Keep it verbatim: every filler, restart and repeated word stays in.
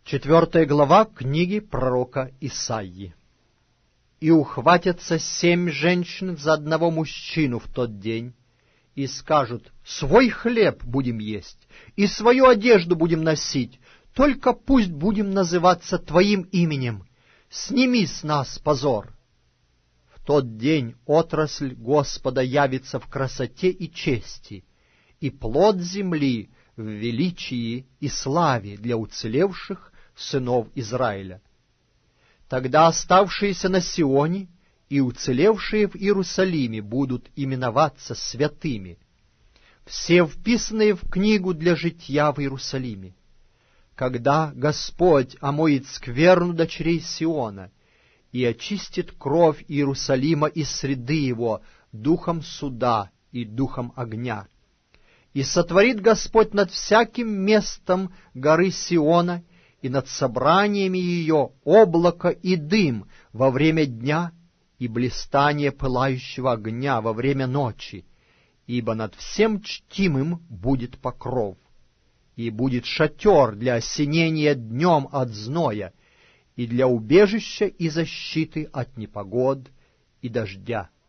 Четвертая глава книги пророка Исаии. «И ухватятся семь женщин за одного мужчину в тот день, и скажут: свой хлеб будем есть, и свою одежду будем носить, только пусть будем называться Твоим именем. Сними с нас позор». В тот день отрасль Господа явится в красоте и чести, и плод земли в величии и славе для уцелевших сынов Израиля. Тогда оставшиеся на Сионе и уцелевшие в Иерусалиме будут именоваться святыми, все вписанные в книгу для житья в Иерусалиме. Когда Господь омоет скверну дочерей Сиона и очистит кровь Иерусалима из среды его духом суда и духом огня, и сотворит Господь над всяким местом горы Сиона и над собраниями ее облако и дым во время дня и блистание пылающего огня во время ночи, ибо над всем чтимым будет покров, и будет шатер для осенения днем от зноя и для убежища и защиты от непогод и дождя.